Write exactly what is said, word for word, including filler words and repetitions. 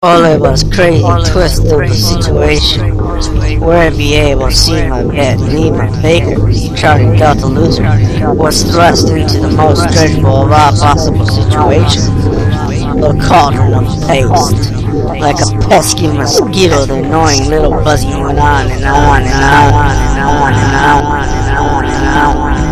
All it was crazy twist of the situation, where N B A was seeing my bet, Lehman Baker, Charlie Delta loser, was thrust into the most dreadful of all possible situations, the cauldron of paste. Like a pesky mosquito, the annoying little buzzing went on and on and on and on and on and on and on and on.